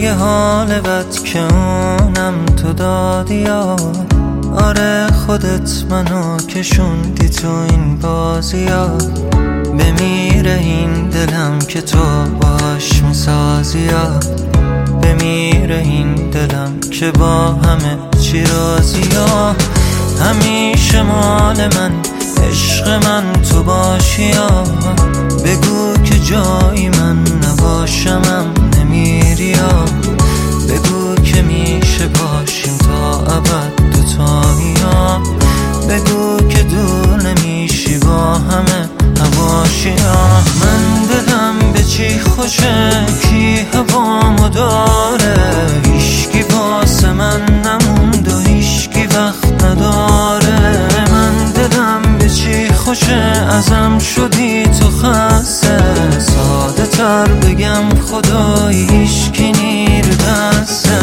یه حال بد که اونم تو دادی یا آره خودت منو کشوندی تو این بازی ها. بمیره این دلم که تو باش میسازی یا بمیره این دلم که با همه چی راضی یا همیشه مال من عشق من تو باشی یا بگو که جایی من نباشمم نمیری یا بگو که میشه باشیم تا ابد دوتایی یا بگو که دور نمیشی با همه هواشی یا من دلم به چی خوشه کی هوامو داره هیشکی واسه من نموند و هیشکی وقت نداره من دلم به چی خوشه ازم شدی تو خسته ساده تر بگم خدایی هیشکی نیر دسته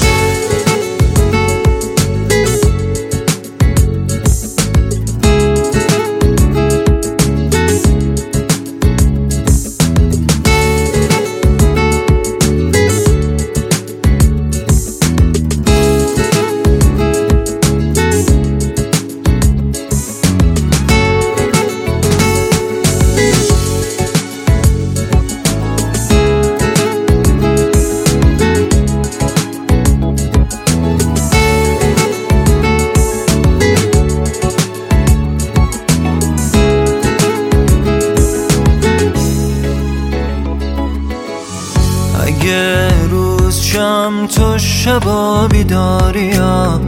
اگه روز شم تو شبا بیداری یا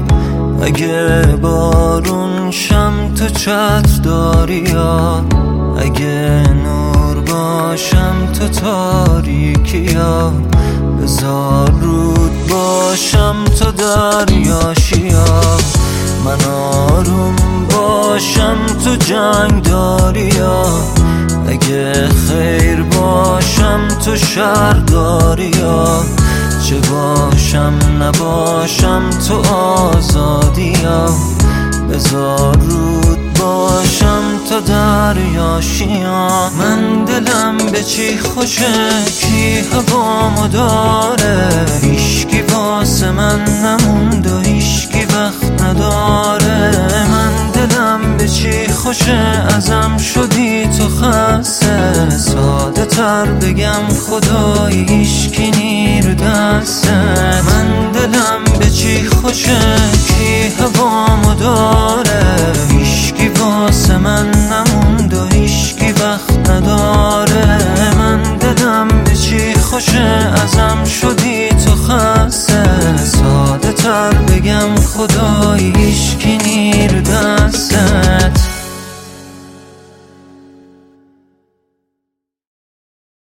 اگه بارون شم تو چتر داری یا اگه نور باشم تو تاریکی یا بذار رود باشم تو دریاشی یا من آروم باشم تو جنگ داری یا اگه خیر باشم تو شر داری یا چه باشم نباشم تو آزادی یا بذار رود باشم تو دریاشی یا من دلم به چی خوشه کی هوامو داره هیشکی واسه من نموند و هیشکی وقت نداره من دلم به چی خوشه ازم شدی تو خسته ساده تر بگم خدایی هیشکی نیر دسته من دلم به چی خوشه کی هوامو داره هیشکی واسه من نموند و هیشکی وقت نداره من دلم به چی خوشه ازم شدی تو خسته ساده تر بگم خدا